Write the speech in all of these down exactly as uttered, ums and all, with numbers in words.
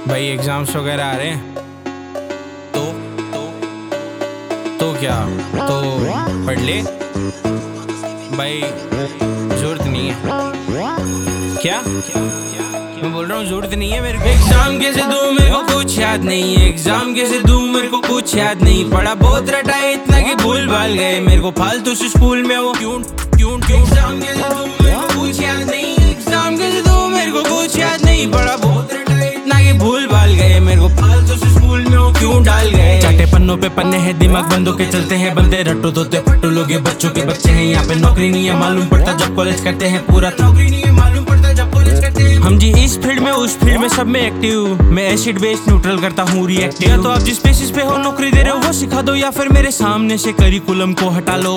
भाई एग्जाम्स वगैरह आ रहे हैं तो तो तो क्या तो पढ़ ले भाई, जरूरत नहीं है। क्या मैं बोल रहा हूँ, जरूरत नहीं है मेरे को। एग्जाम कैसे दूं मेरे को कुछ याद नहीं है, एग्जाम कैसे दूं मेरे को कुछ याद नहीं। पढ़ा बहुत रटा है इतना कि भूल भाल गए मेरे को फालतू से स्कूल में वो क्यों क्यों क्यों। एग्जाम कैसे दूं मेरे को कुछ याद नहीं, एग्जाम कैसे दूं मेरे को कुछ याद नहीं। पढ़ा बहुत रटा है इतना कि भूल भाल गए मेरे को फालतू से स्कूल में वो क्यों डाल गए। चाटे पन्नों पे पन्ने हैं, दिमाग बंदों के चलते हैं बंदे, रट्टो तोते पट्टू लोग बच्चों के बच्चे हैं। यहाँ पे नौकरी नहीं है मालूम पड़ता जब कॉलेज करते हैं, पूरा नौकरी नहीं है मालूम पड़ता जब कॉलेज करते हैं। हम जी इस फील्ड में उस फील्ड में सब में एक्टिव, मैं एसिड बेस न्यूट्रल करता हूँ रिएक्टिव। या तो आप जिस बेसिस पे हो नौकरी दे रहे हो वो सिखा दो, या फिर मेरे सामने से करिकुलम को हटा लो।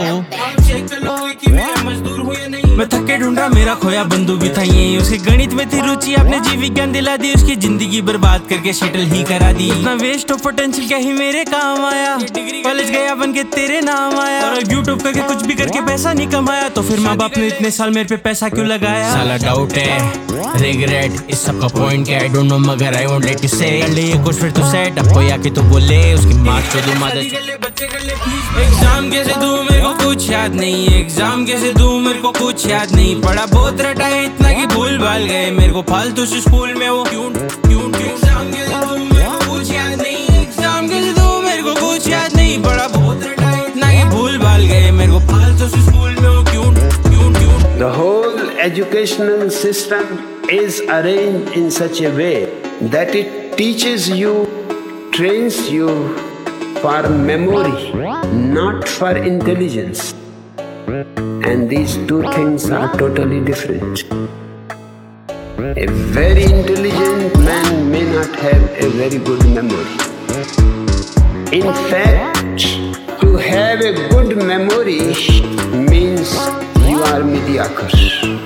मजदूर हूँ या नहीं, मैं थके ढूंढा मेरा खोया बंधु भी था ये। उसके गणित में थी रुचि, आपने जीव विज्ञान दिला दी, उसकी जिंदगी बर्बाद करके सेटल ही करा दी। इतना वेस्ट ऑफ पोटेंशियल क्या ही मेरे काम आया, कॉलेज गया बन के तेरे नाम आया। और यूट्यूब करके कुछ भी करके पैसा नहीं कमाया, तो फिर माँ बाप ने इतने साल मेरे पे पैसा क्यों लगाया। साला डाउट है, रिग्रेट, इस सब का पॉइंट क्या है डोंट नो, मगर आई वोंट लेट यू से। कर ले ये कुछ फिर तो सेट, अब कोई आके तो बोले उसकी माँ चोदू मादर। एग्जाम कैसे दूं मेरे को कुछ याद नहीं, एग्जाम कैसे दूं मेरे को कुछ याद नहीं। पढ़ा बहुत रटा है इतना कि भूल भाल गए मेरे को फालतू से स्कूल में वो क्यों क्यों क्यों। एग्जाम कैसे दूं मेरे को कुछ याद नहीं, एग्जाम कैसे दूं मेरे को कुछ याद नहीं। पढ़ा बहुत रटा है इतना कि भूल भाल गए मेरे को फालतू से स्कूल में वो क्यों क्यों क्यों। The whole educational system is arranged in such a way that it teaches you, trains you for memory, not for intelligence. And these two things are totally different. A very intelligent man may not have a very good memory. In fact, to have a good memory means you are mediocre.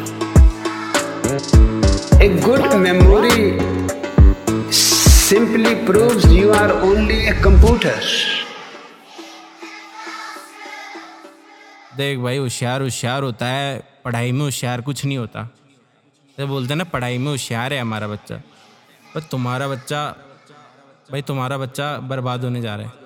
A good memory simply proves you are only a computer. देख भाई, होशियार होशियार होता है, पढ़ाई में होशियार कुछ नहीं होता। तो बोलते हैं ना पढ़ाई में होशियार है हमारा बच्चा, पर तुम्हारा बच्चा भाई तुम्हारा बच्चा बर्बाद होने जा रहा है।